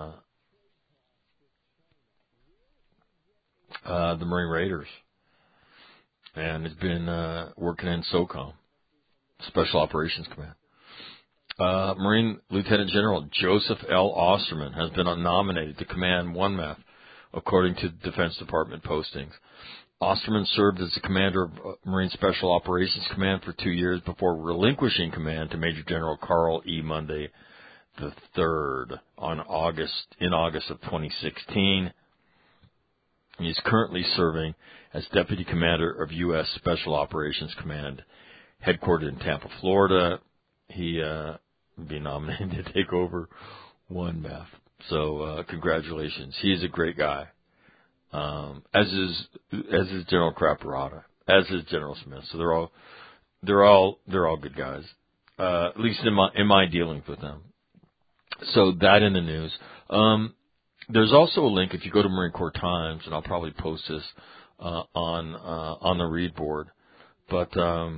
the Marine Raiders, and has been working in SOCOM, Special Operations Command. Marine Lieutenant General Joseph L. Osterman has been nominated to command 1MEF, according to Defense Department postings. Osterman served as the commander of Marine Special Operations Command for 2 years before relinquishing command to Major General Carl E. Munday III in August of 2016. He is currently serving as Deputy Commander of U.S. Special Operations Command, headquartered in Tampa, Florida. He will be nominated to take over 1MEF. So congratulations. He is a great guy. As is General Craparata, as is General Smith. So they're all good guys. At least in my dealings with them. So that in the news. There's also a link if you go to Marine Corps Times, and I'll probably post this on the read board. But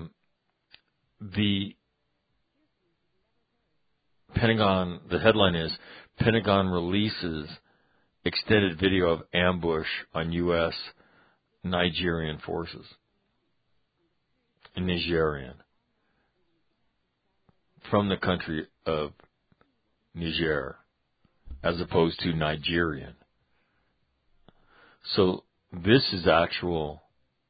the Pentagon, the headline is Pentagon releases extended video of ambush on U.S. Nigerian forces. Nigerian. From the country of Niger, as opposed to Nigerian. So this is actual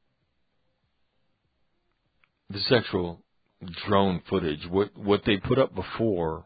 drone footage. What they put up before,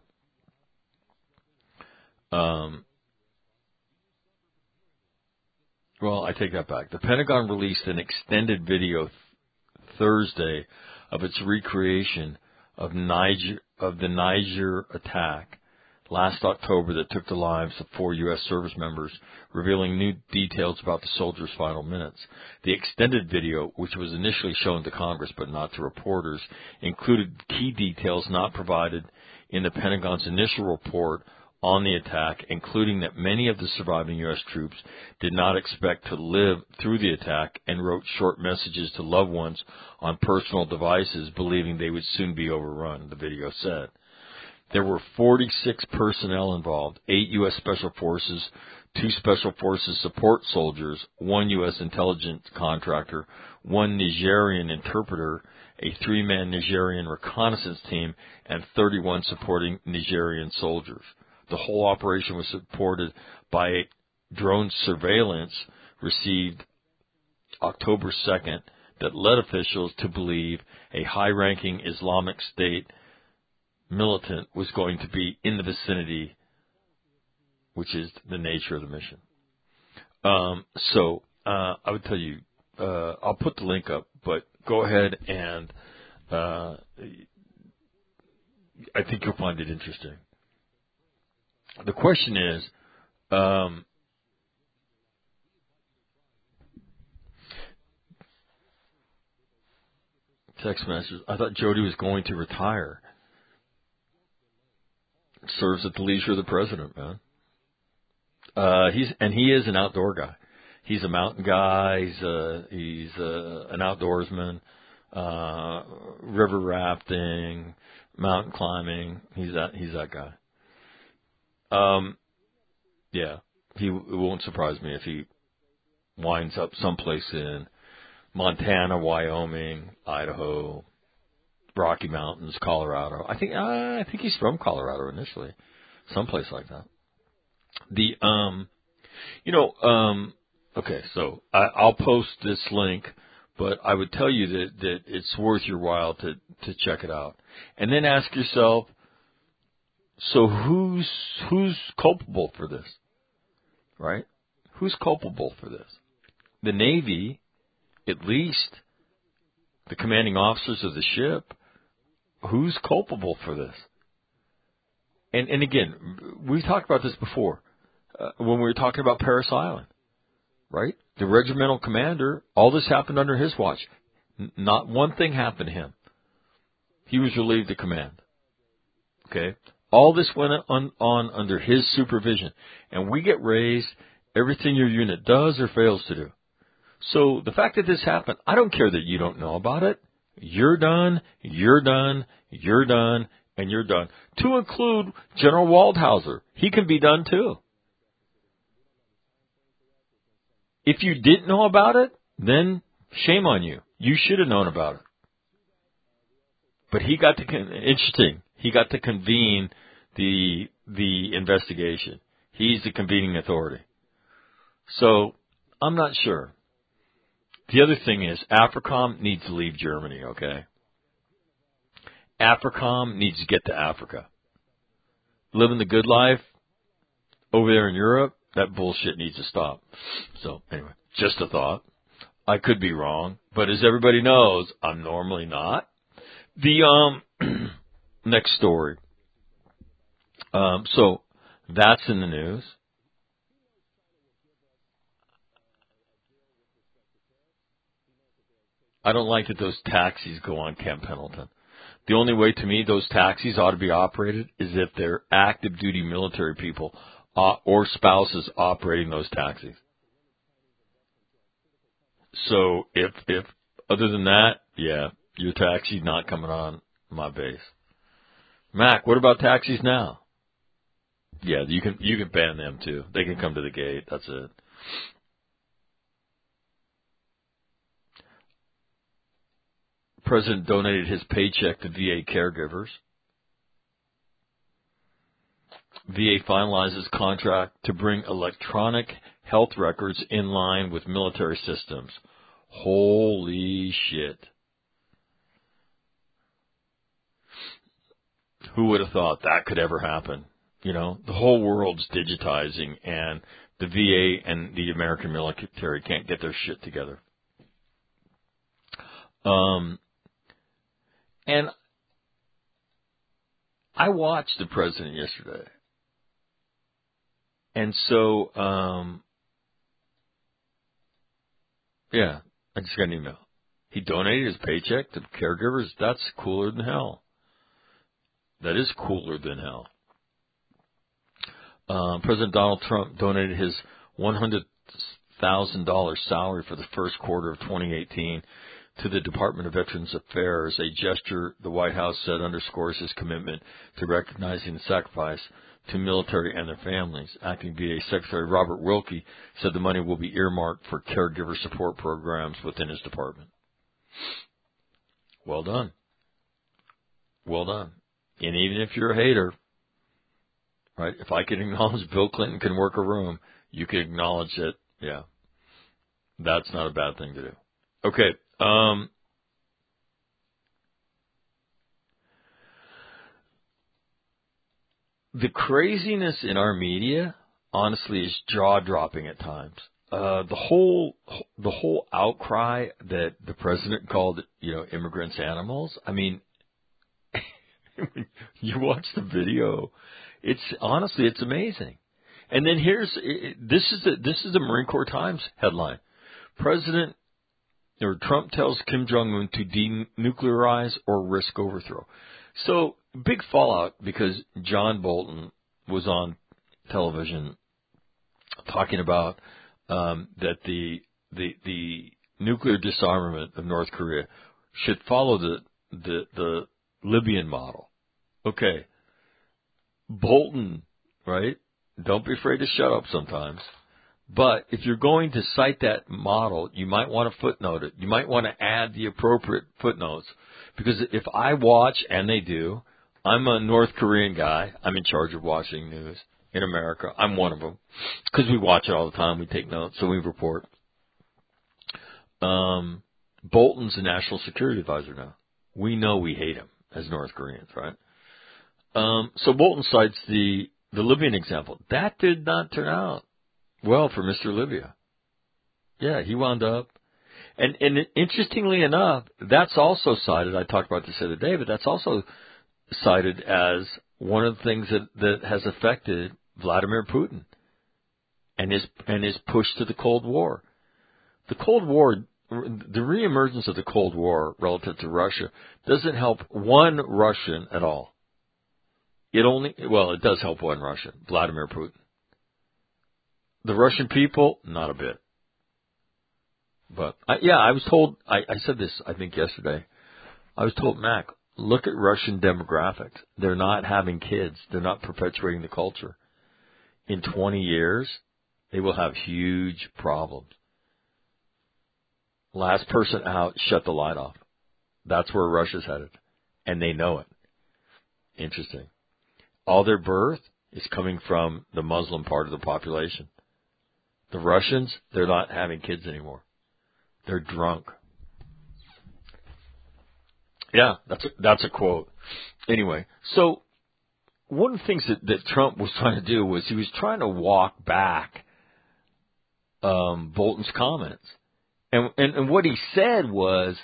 well, I take that back. The Pentagon released an extended video Thursday of its recreation of the Niger attack last October that took the lives of 4 U.S. service members, revealing new details about the soldiers' final minutes. The extended video, which was initially shown to Congress but not to reporters, included key details not provided in the Pentagon's initial report on the attack, including that many of the surviving U.S. troops did not expect to live through the attack and wrote short messages to loved ones on personal devices, believing they would soon be overrun, the video said. There were 46 personnel involved, 8 U.S. Special Forces, 2 Special Forces support soldiers, 1 U.S. intelligence contractor, 1 Nigerian interpreter, a 3-man Nigerian reconnaissance team, and 31 supporting Nigerian soldiers. The whole operation was supported by drone surveillance received October 2nd that led officials to believe a high-ranking Islamic State militant was going to be in the vicinity, which is the nature of the mission. I would tell you, I'll put the link up, but go ahead and I think you'll find it interesting. The question is, text messages, I thought Jody was going to retire. Serves at the leisure of the president, man. He is an outdoor guy. He's a mountain guy. He's an outdoorsman. River rafting, mountain climbing. He's that guy. Yeah, it won't surprise me if he winds up someplace in Montana, Wyoming, Idaho, Rocky Mountains, Colorado. I think he's from Colorado initially, someplace like that. Okay, so I'll post this link, but I would tell you that it's worth your while to check it out, and then ask yourself, so who's culpable for this, right? Who's culpable for this? The Navy, at least, the commanding officers of the ship. Who's culpable for this? And again, we've talked about this before when we were talking about Parris Island, right? The regimental commander, all this happened under his watch. Not one thing happened to him. He was relieved of command. Okay? All this went on under his supervision. And we get raised everything your unit does or fails to do. So the fact that this happened, I don't care that you don't know about it. You're done, you're done, you're done, and you're done. To include General Waldhauser. He can be done too. If you didn't know about it, then shame on you. You should have known about it. But he got to convene the investigation. He's the convening authority. So I'm not sure. The other thing is, AFRICOM needs to leave Germany, okay? AFRICOM needs to get to Africa. Living the good life over there in Europe, that bullshit needs to stop. So, anyway, just a thought. I could be wrong, but as everybody knows, I'm normally not. The next story. So, that's in the news. I don't like that those taxis go on Camp Pendleton. The only way, to me, those taxis ought to be operated is if they're active duty military people or spouses operating those taxis. So if other than that, yeah, your taxi's not coming on my base. Mac, what about taxis now? Yeah, you can ban them too. They can come to the gate. That's it. President donated his paycheck to VA caregivers. VA finalizes contract to bring electronic health records in line with military systems. Holy shit. Who would have thought that could ever happen? You know, the whole world's digitizing and the VA and the American military can't get their shit together. And I watched the president yesterday. And so, yeah, I just got an email. He donated his paycheck to caregivers. That's cooler than hell. That is cooler than hell. President Donald Trump donated his $100,000 salary for the first quarter of 2018 to the Department of Veterans Affairs, a gesture the White House said underscores his commitment to recognizing the sacrifice to military and their families. Acting VA Secretary Robert Wilkie said the money will be earmarked for caregiver support programs within his department. Well done. Well done. And even if you're a hater, right, if I can acknowledge Bill Clinton can work a room, you can acknowledge that, yeah, that's not a bad thing to do. Okay. The craziness in our media, honestly, is jaw-dropping at times. The whole outcry that the president called, immigrants animals. I mean, you watch the video, it's amazing. And then this is the Marine Corps Times headline: Trump tells Kim Jong-un to denuclearize or risk overthrow. So big fallout because John Bolton was on television talking about that the nuclear disarmament of North Korea should follow the Libyan model. Okay, Bolton, right? Don't be afraid to shut up sometimes. But if you're going to cite that model, you might want to footnote it. You might want to add the appropriate footnotes. Because if I watch, and they do, I'm a North Korean guy. I'm in charge of watching news in America. I'm one of them. Because we watch it all the time. We take notes, so we report. Bolton's the national security advisor now. We know we hate him as North Koreans, right? So Bolton cites the Libyan example. That did not turn out well for Mr. Libya. Yeah, he wound up. And interestingly enough, that's also cited, I talked about this the other day, but that's also cited as one of the things that has affected Vladimir Putin and his push to the Cold War. The Cold War, the reemergence of the Cold War relative to Russia doesn't help one Russian at all. It does help one Russian, Vladimir Putin. The Russian people, not a bit. But, I was told, I said this, I think, yesterday. I was told, Mac, look at Russian demographics. They're not having kids. They're not perpetuating the culture. In 20 years, they will have huge problems. Last person out, shut the light off. That's where Russia's headed. And they know it. Interesting. All their birth is coming from the Muslim part of the population. The Russians, they're not having kids anymore. They're drunk. Yeah, that's a quote. Anyway, so one of the things that Trump was trying to do was he was trying to walk back Bolton's comments. And what he said was,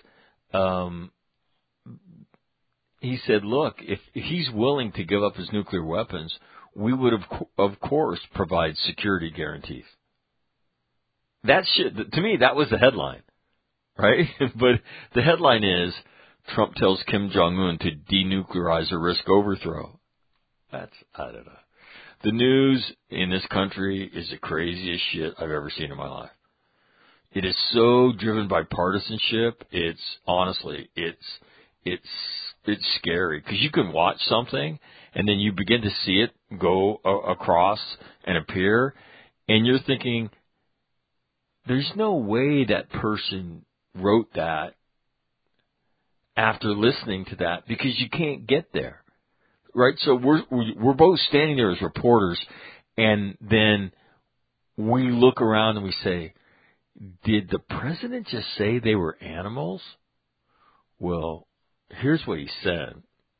he said, look, if he's willing to give up his nuclear weapons, we would of course provide security guarantees. That shit, to me, that was the headline, right? But the headline is, Trump tells Kim Jong-un to denuclearize or risk overthrow. I don't know. The news in this country is the craziest shit I've ever seen in my life. It is so driven by partisanship. It's scary because you can watch something and then you begin to see it go across and appear, and you're thinking, there's no way that person wrote that after listening to that, because you can't get there, right? So we're both standing there as reporters, and then we look around and we say, did the president just say they were animals? Well, here's what he said.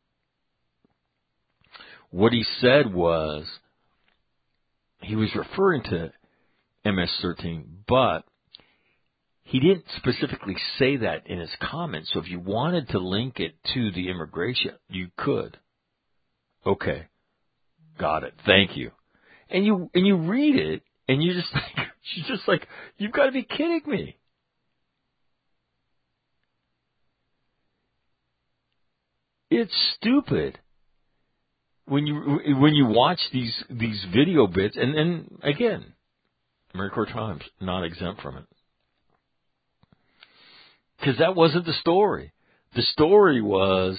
What he said was, he was referring to MS-13, but He didn't specifically say that in his comments, so if you wanted to link it to the immigration, you could. Okay. Got it. Thank you. And you read it, and you're just like, you've got to be kidding me. It's stupid when you watch these video bits, and again, AmeriCorps Times not exempt from it, because that wasn't the story. The story was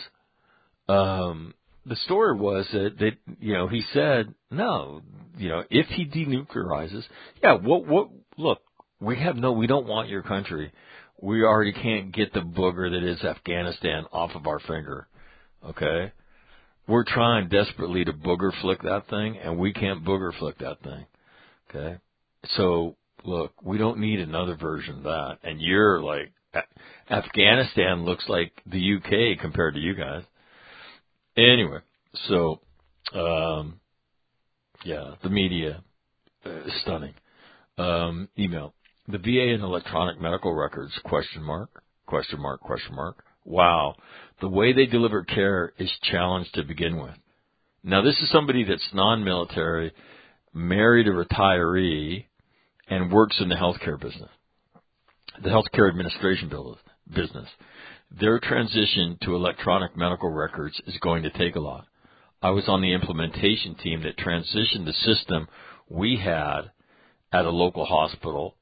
that he said no, if he denuclearizes, look, we don't want your country. We already can't get the booger that is Afghanistan off of our finger. Okay? We're trying desperately to booger flick that thing, and we can't booger flick that thing. Okay? So, look, we don't need another version of that. And you're like, Afghanistan looks like the UK compared to you guys. Anyway, so, the media is stunning. Email. The VA and electronic medical records, question mark. Wow. The way they deliver care is challenged to begin with. Now, this is somebody that's non-military, married a retiree, and works in the healthcare business, the healthcare administration business. Their transition to electronic medical records is going to take a lot. I was on the implementation team that transitioned the system we had at a local hospital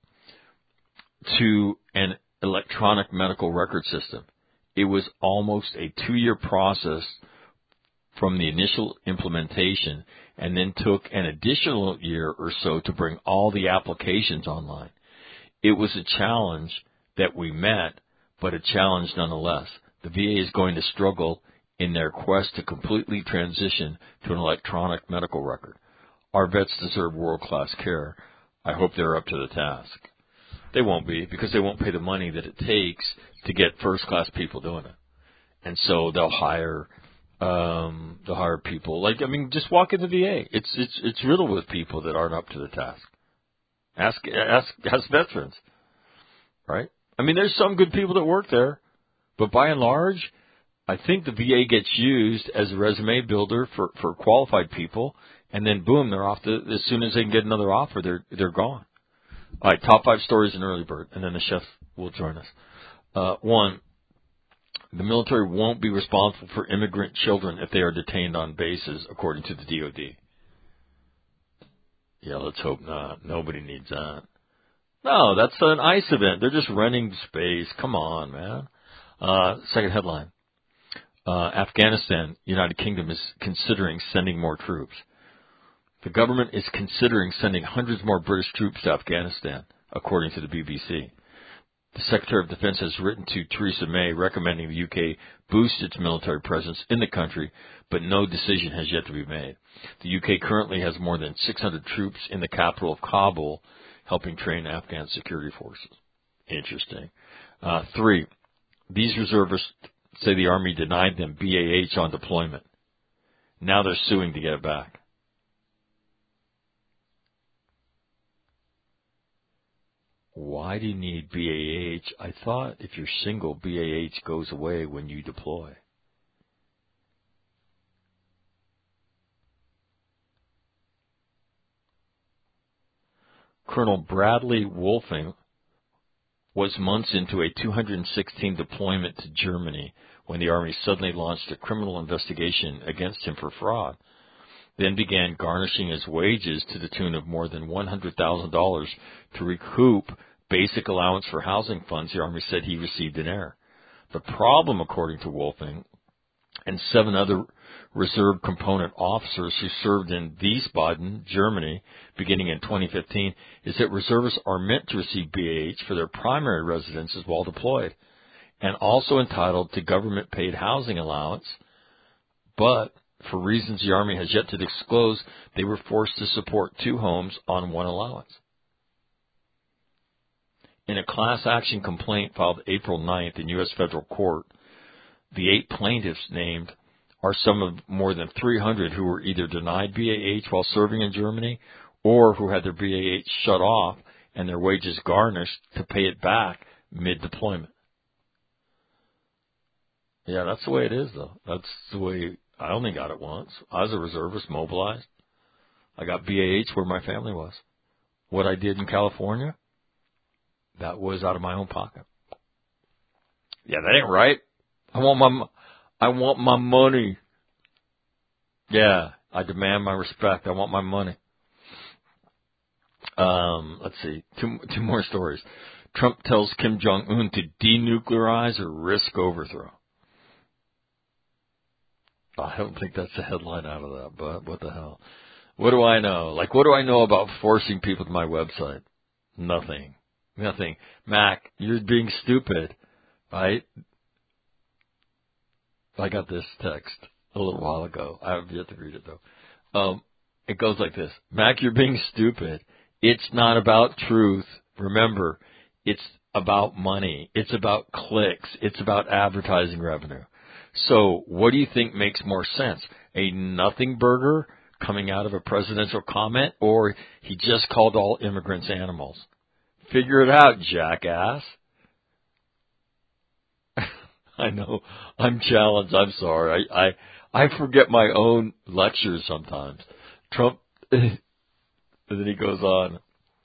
to an electronic medical record system. It was almost a 2-year process from the initial implementation, and then took an additional year or so to bring all the applications online. It was a challenge that we met, but a challenge nonetheless. The VA is going to struggle in their quest to completely transition to an electronic medical record. Our vets deserve world-class care. I hope they're up to the task. They won't be, because they won't pay the money that it takes to get first-class people doing it. And so they'll hire people. Just walk in the VA. It's riddled with people that aren't up to the task. Ask veterans, right? There's some good people that work there, but by and large, I think the VA gets used as a resume builder for qualified people, and then boom, they're off. As soon as they can get another offer, they're gone. All right, top 5 stories in early bird, and then the chef will join us. 1, the military won't be responsible for immigrant children if they are detained on bases, according to the DOD. Yeah, let's hope not. Nobody needs that. No, that's an ICE event. They're just renting space. Come on, man. Second headline. Afghanistan, United Kingdom is considering sending more troops. The government is considering sending hundreds more British troops to Afghanistan, according to the BBC. The Secretary of Defense has written to Theresa May recommending the UK boost its military presence in the country, but no decision has yet to be made. The UK currently has more than 600 troops in the capital of Kabul, helping train Afghan security forces. Interesting. 3, these reservists say the Army denied them BAH on deployment. Now they're suing to get it back. Why do you need BAH? I thought if you're single, BAH goes away when you deploy. Colonel Bradley Wolfing was months into a 216 deployment to Germany when the Army suddenly launched a criminal investigation against him for fraud, then began garnishing his wages to the tune of more than $100,000 to recoup basic allowance for housing funds the Army said he received in error. The problem, according to Wolfing and 7 other reserve component officers who served in Wiesbaden, Germany, beginning in 2015, is that reservists are meant to receive BAH for their primary residences while deployed, and also entitled to government-paid housing allowance, but for reasons the Army has yet to disclose, they were forced to support 2 homes on 1 allowance. In a class action complaint filed April 9th in U.S. federal court, the 8 plaintiffs named are some of more than 300 who were either denied BAH while serving in Germany or who had their BAH shut off and their wages garnished to pay it back mid-deployment. Yeah, that's the way it is, though. That's the way. I only got it once. I was a reservist, mobilized. I got BAH where my family was. What I did in California, that was out of my own pocket. Yeah, that ain't right. I want my money. Yeah, I demand my respect. I want my money. Let's see. Two more stories. Trump tells Kim Jong-un to denuclearize or risk overthrow. I don't think that's the headline out of that, but what the hell? What do I know? Like, what do I know about forcing people to my website? Nothing. Mac, you're being stupid, right? I got this text a little while ago. I have yet to read it, though. It goes like this. Mac, you're being stupid. It's not about truth. Remember, it's about money. It's about clicks. It's about advertising revenue. So what do you think makes more sense? A nothing burger coming out of a presidential comment, or he just called all immigrants animals? Figure it out, jackass. I know. I'm challenged. I'm sorry. I forget my own lectures sometimes. Trump, and then he goes on.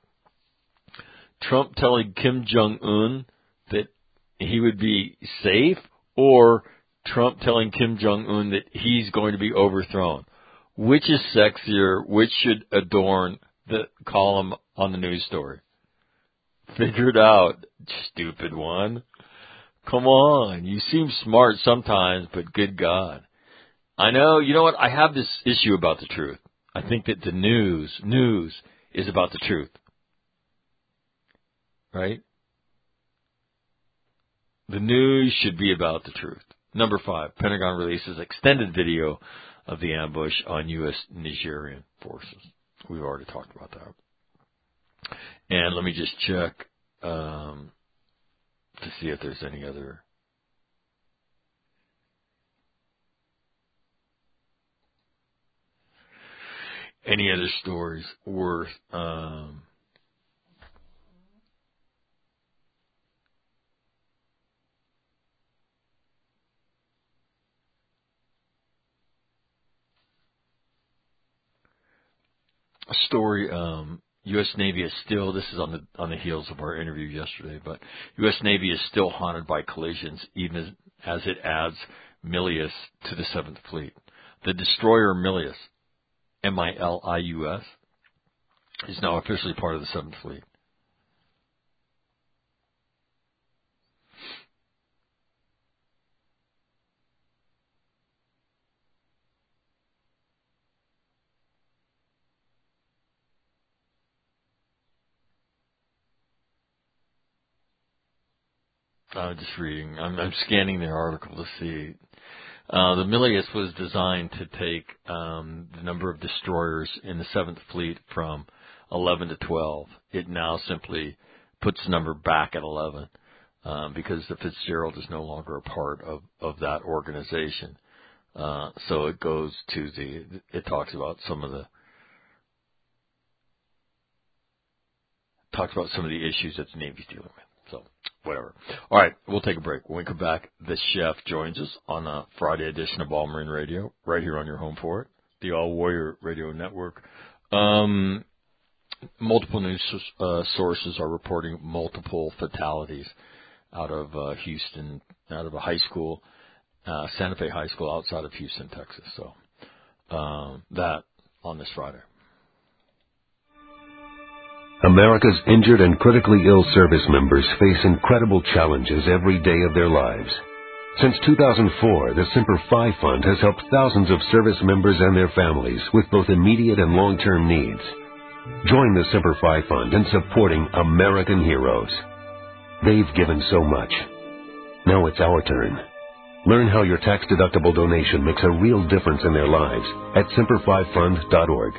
Trump telling Kim Jong-un that he would be safe, or Trump telling Kim Jong-un that he's going to be overthrown? Which is sexier? Which should adorn the column on the news story? Figure it out, stupid one. Come on. You seem smart sometimes, but good God. I know. You know what? I have this issue about the truth. I think that the news is about the truth. Right? The news should be about the truth. Number 5, Pentagon releases extended video of the ambush on U.S. Nigerian forces. We've already talked about that. And let me just check to see if there's any other. Any other stories worth a story? U.S. Navy is still, this is on the heels of our interview yesterday, but U.S. Navy is still haunted by collisions, even as it adds Milius to the 7th Fleet. The destroyer Milius, M-I-L-I-U-S, is now officially part of the 7th Fleet. Just reading. I'm scanning the article to see. The Milius was designed to take the number of destroyers in the 7th Fleet from 11 to 12. It now simply puts the number back at 11 because the Fitzgerald is no longer a part of that organization. So it goes to it talks about some of the issues that the Navy's dealing with. So, whatever. All right, we'll take a break. When we come back, the chef joins us on a Friday edition of All Marine Radio, right here on your home for it, the All Warrior Radio Network. Multiple news sources are reporting multiple fatalities out of Houston, out of a high school, Santa Fe High School outside of Houston, Texas. So, that on this Friday. America's injured and critically ill service members face incredible challenges every day of their lives. Since 2004, the Semper Fi Fund has helped thousands of service members and their families with both immediate and long-term needs. Join the Semper Fi Fund in supporting American heroes. They've given so much. Now it's our turn. Learn how your tax-deductible donation makes a real difference in their lives at SemperFiFund.org.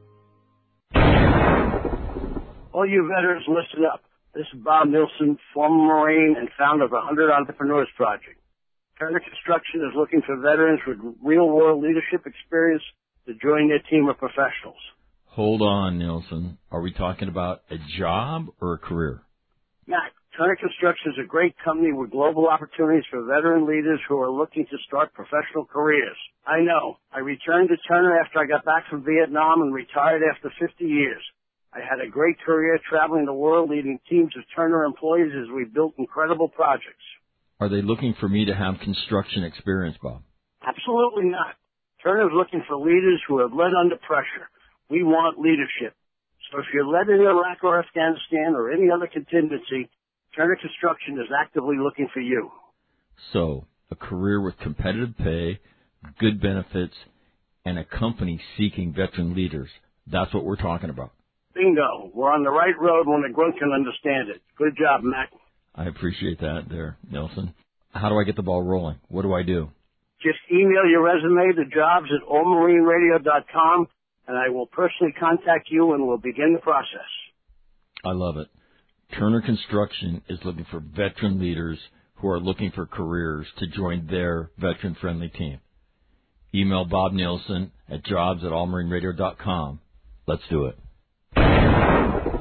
All you veterans, listen up. This is Bob Nilsson, former Marine and founder of the 100 Entrepreneurs Project. Turner Construction is looking for veterans with real-world leadership experience to join their team of professionals. Hold on, Nilsson. Are we talking about a job or a career? Matt, Turner Construction is a great company with global opportunities for veteran leaders who are looking to start professional careers. I know. I returned to Turner after I got back from Vietnam and retired after 50 years. I had a great career traveling the world leading teams of Turner employees as we built incredible projects. Are they looking for me to have construction experience, Bob? Absolutely not. Turner is looking for leaders who have led under pressure. We want leadership. So if you're led in Iraq or Afghanistan or any other contingency, Turner Construction is actively looking for you. So, a career with competitive pay, good benefits, and a company seeking veteran leaders. That's what we're talking about. Bingo. We're on the right road when the grunt can understand it. Good job, Mac. I appreciate that there, Nelson. How do I get the ball rolling? What do I do? Just email your resume to jobs@allmarineradio.com, and I will personally contact you and we'll begin the process. I love it. Turner Construction is looking for veteran leaders who are looking for careers to join their veteran-friendly team. Email Bob Nielsen at jobs@allmarineradio.com. Let's do it.